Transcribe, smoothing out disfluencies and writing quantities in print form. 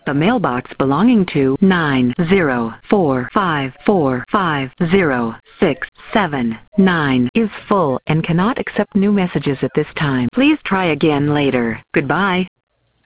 The mailbox belonging to 904545067 is full and cannot accept new messages at this time. Please try again later. Goodbye.